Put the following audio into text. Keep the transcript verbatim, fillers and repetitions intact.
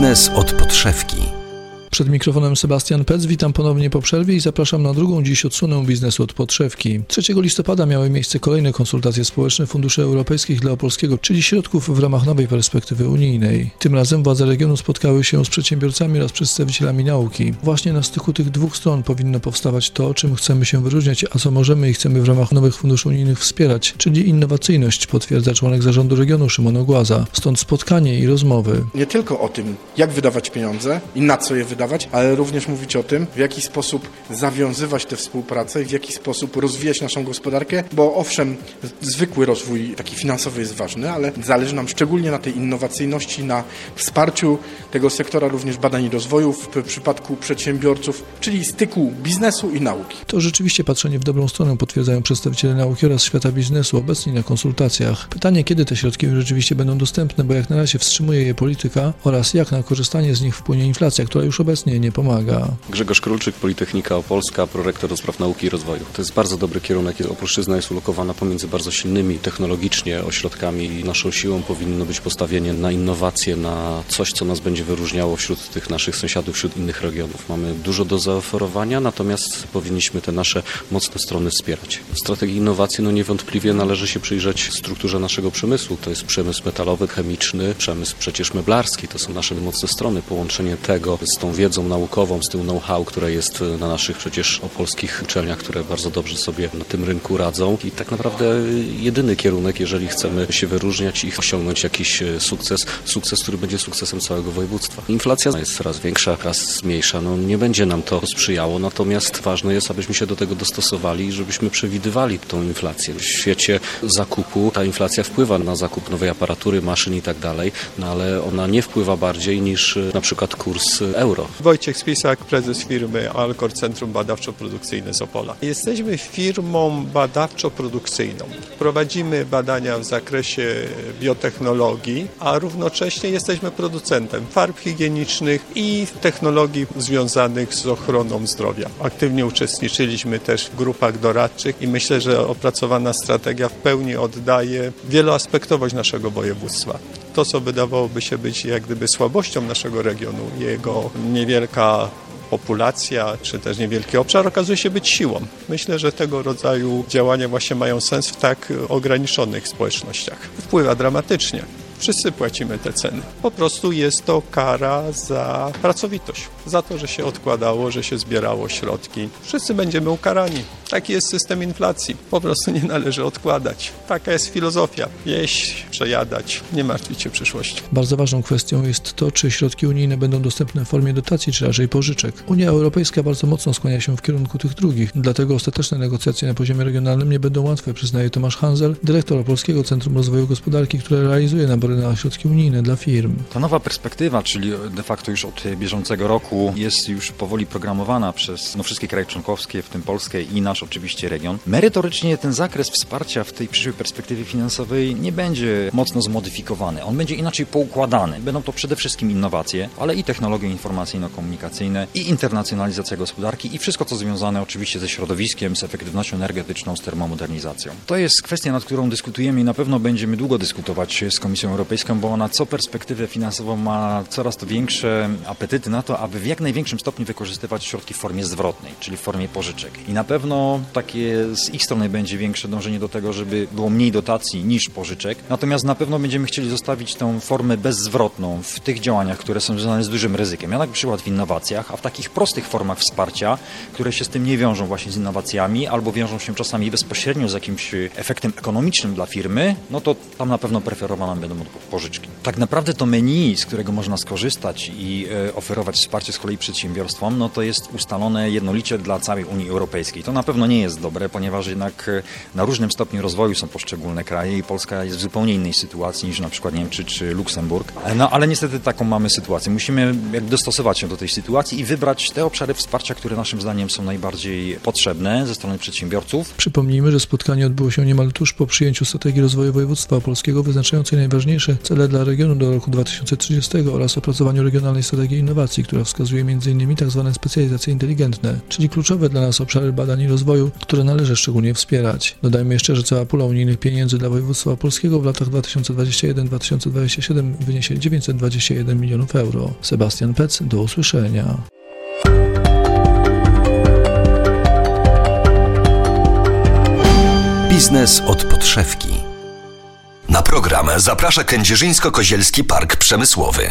Biznes od podszewki. Przed mikrofonem Sebastian Pec, witam ponownie po przerwie i zapraszam na drugą dziś odsłonę biznesu od podszewki. trzeciego listopada miały miejsce kolejne konsultacje społeczne funduszy europejskich dla Opolskiego, czyli środków w ramach nowej perspektywy unijnej. Tym razem władze regionu spotkały się z przedsiębiorcami oraz przedstawicielami nauki. Właśnie na styku tych dwóch stron powinno powstawać to, czym chcemy się wyróżniać, a co możemy i chcemy w ramach nowych funduszy unijnych wspierać, czyli innowacyjność, potwierdza członek zarządu regionu Szymon Ogłaza. Stąd spotkanie i rozmowy. Nie tylko o tym, jak wydawać pieniądze i na co je wydawać, ale również mówić o tym, w jaki sposób zawiązywać tę współpracę i w jaki sposób rozwijać naszą gospodarkę, bo owszem, zwykły rozwój taki finansowy jest ważny, ale zależy nam szczególnie na tej innowacyjności, na wsparciu tego sektora również badań i rozwoju w przypadku przedsiębiorców, czyli styku biznesu i nauki. To rzeczywiście patrzenie w dobrą stronę potwierdzają przedstawiciele nauki oraz świata biznesu obecni na konsultacjach. Pytanie, kiedy te środki rzeczywiście będą dostępne, bo jak na razie wstrzymuje je polityka oraz jak na korzystanie z nich wpłynie inflacja, która już obecnie nie pomaga. Grzegorz Królczyk, Politechnika Opolska, prorektor do spraw nauki i rozwoju. To jest bardzo dobry kierunek. Opolszczyzna jest ulokowana pomiędzy bardzo silnymi technologicznie ośrodkami i naszą siłą powinno być postawienie na innowacje, na coś, co nas będzie wyróżniało wśród tych naszych sąsiadów, wśród innych regionów. Mamy dużo do zaoferowania, natomiast powinniśmy te nasze mocne strony wspierać. W strategii innowacji no niewątpliwie należy się przyjrzeć strukturze naszego przemysłu. To jest przemysł metalowy, chemiczny, przemysł przecież meblarski. To są nasze mocne strony. Połączenie tego z tą wiedzą naukową, z tym know-how, które jest na naszych przecież opolskich uczelniach, które bardzo dobrze sobie na tym rynku radzą i tak naprawdę jedyny kierunek, jeżeli chcemy się wyróżniać i osiągnąć jakiś sukces, sukces, który będzie sukcesem całego województwa. Inflacja jest coraz większa, coraz mniejsza, no nie będzie nam to sprzyjało, natomiast ważne jest, abyśmy się do tego dostosowali i żebyśmy przewidywali tą inflację. W świecie zakupu ta inflacja wpływa na zakup nowej aparatury, maszyn i tak dalej, no ale ona nie wpływa bardziej niż na przykład kurs euro. Wojciech Spisak, prezes firmy Alcor Centrum Badawczo-Produkcyjne z Opola. Jesteśmy firmą badawczo-produkcyjną. Prowadzimy badania w zakresie biotechnologii, a równocześnie jesteśmy producentem farb higienicznych i technologii związanych z ochroną zdrowia. Aktywnie uczestniczyliśmy też w grupach doradczych i myślę, że opracowana strategia w pełni oddaje wieloaspektowość naszego województwa. To, co wydawałoby się być jak gdyby słabością naszego regionu, jego niewielka populacja, czy też niewielki obszar, okazuje się być siłą. Myślę, że tego rodzaju działania właśnie mają sens w tak ograniczonych społecznościach. Wpływa dramatycznie. Wszyscy płacimy te ceny. Po prostu jest to kara za pracowitość, za to, że się odkładało, że się zbierało środki. Wszyscy będziemy ukarani. Taki jest system inflacji. Po prostu nie należy odkładać. Taka jest filozofia. Jeść, przejadać, nie martwić się przyszłością. Bardzo ważną kwestią jest to, czy środki unijne będą dostępne w formie dotacji, czy raczej pożyczek. Unia Europejska bardzo mocno skłania się w kierunku tych drugich, dlatego ostateczne negocjacje na poziomie regionalnym nie będą łatwe, przyznaje Tomasz Hanzel, dyrektor Opolskiego Centrum Rozwoju Gospodarki, które realizuje nabory na środki unijne dla firm. Ta nowa perspektywa, czyli de facto już od bieżącego roku, jest już powoli programowana przez no, wszystkie kraje członkowskie, w tym Polskę i nasz oczywiście region. Merytorycznie ten zakres wsparcia w tej przyszłej perspektywie finansowej nie będzie mocno zmodyfikowany. On będzie inaczej poukładany. Będą to przede wszystkim innowacje, ale i technologie informacyjno-komunikacyjne, i internacjonalizacja gospodarki, i wszystko, co związane oczywiście ze środowiskiem, z efektywnością energetyczną, z termomodernizacją. To jest kwestia, nad którą dyskutujemy i na pewno będziemy długo dyskutować z Komisją Europejską, bo ona co perspektywę finansową ma coraz to większe apetyty na to, aby w jak największym stopniu wykorzystywać środki w formie zwrotnej, czyli w formie pożyczek. I na pewno takie z ich strony będzie większe dążenie do tego, żeby było mniej dotacji niż pożyczek. Natomiast na pewno będziemy chcieli zostawić tę formę bezzwrotną w tych działaniach, które są związane z dużym ryzykiem. Ja na przykład w innowacjach, a w takich prostych formach wsparcia, które się z tym nie wiążą właśnie z innowacjami, albo wiążą się czasami bezpośrednio z jakimś efektem ekonomicznym dla firmy, no to tam na pewno preferowane będą pożyczki. Tak naprawdę to menu, z którego można skorzystać i e, oferować wsparcie z kolei przedsiębiorstwom, no to jest ustalone jednolicie dla całej Unii Europejskiej. To na pewno nie jest dobre, ponieważ jednak na różnym stopniu rozwoju są poszczególne kraje i Polska jest w zupełnie innej sytuacji niż na przykład Niemcy czy Luksemburg. No ale niestety taką mamy sytuację. Musimy jakby dostosować się do tej sytuacji i wybrać te obszary wsparcia, które naszym zdaniem są najbardziej potrzebne ze strony przedsiębiorców. Przypomnijmy, że spotkanie odbyło się niemal tuż po przyjęciu strategii rozwoju województwa opolskiego wyznaczającej najważniejsze cele dla regionu do roku dwa tysiące trzydziestego oraz opracowaniu regionalnej strategii innowacji, która wskazuje m.in. tzw. specjalizacje inteligentne, czyli kluczowe dla nas obszary badań i rozwoju rozwoju, które należy szczególnie wspierać. Dodajmy jeszcze, że cała pula unijnych pieniędzy dla województwa opolskiego w latach dwa tysiące dwudziestym pierwszym do dwa tysiące dwudziestego siódmego wyniesie dziewięćset dwadzieścia jeden milionów euro. Sebastian Pec, do usłyszenia. Biznes od podszewki. Na program zaprasza Kędzierzyńsko-Kozielski Park Przemysłowy.